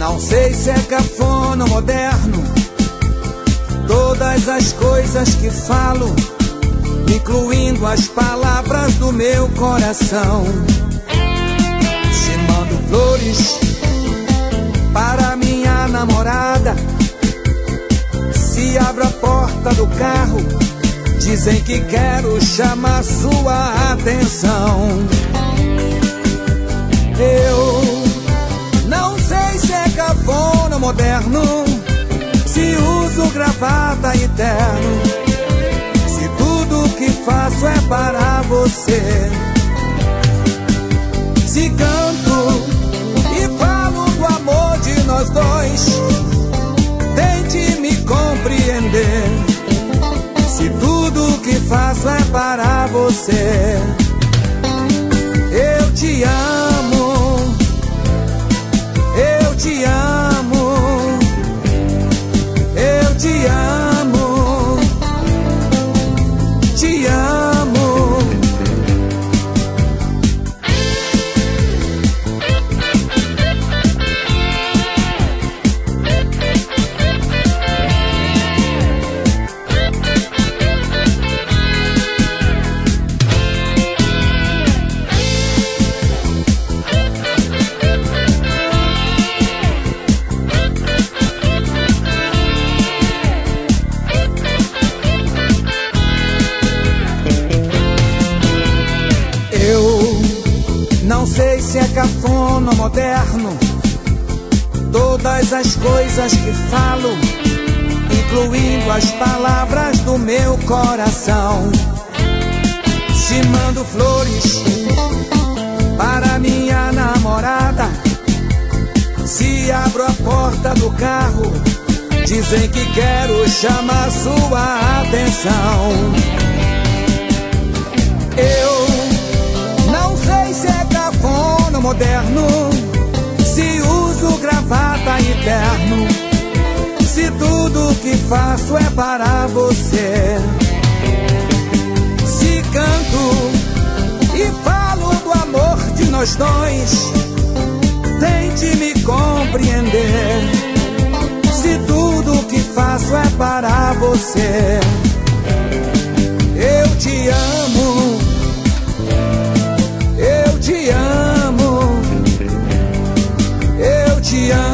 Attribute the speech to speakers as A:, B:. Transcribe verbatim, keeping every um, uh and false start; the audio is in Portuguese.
A: Não sei se é cafona ou moderno, todas as coisas que falo, incluindo as palavras do meu coração. Te mando flores para minha namorada. Se abro a porta do carro, dizem que quero chamar sua atenção. Eu não sei se é cafona ou moderno, se uso gravata e terno, se tudo que faço é para você. Se canto e falo do amor de nós dois, tente me compreender. Se tudo que faço é para você. Eu te amo, eu te amo, eu te amo, te amo. Não sei se é cafona ou moderno, todas as coisas que falo, incluindo as palavras do meu coração. Te mando flores para minha namorada. Se abro a porta do carro, dizem que quero chamar sua atenção. Eu não sei se é cafona ou moderno, se uso gravata e terno, se tudo que faço é para você. Se canto e falo do amor de nós dois, tente me compreender. Se tudo que faço é para você. Eu te amo, eu te amo, eu te amo.